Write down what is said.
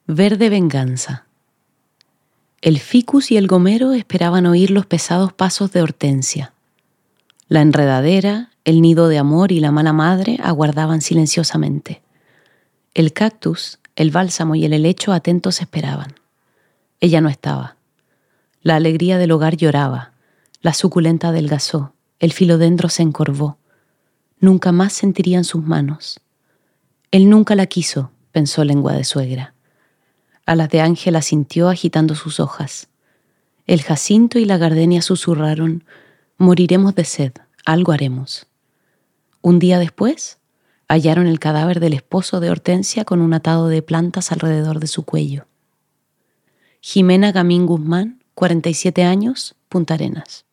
Verde venganza. El ficus y el gomero esperaban oír los pesados pasos de Hortensia. La enredadera, el nido de amor y la mala madre aguardaban silenciosamente. El cactus, el bálsamo y el helecho atentos esperaban. Ella no estaba. La alegría del hogar lloraba, la suculenta adelgazó, el filodendro se encorvó. Nunca más sentirían sus manos. Él nunca la quiso, pensó lengua de suegra. Alas de Ángela sintió agitando sus hojas. El jacinto y la gardenia susurraron: moriremos de sed, algo haremos. Un día después, hallaron el cadáver del esposo de Hortensia con un atado de plantas alrededor de su cuello. Jimena Gamín Guzmán, 47 años, Punta Arenas.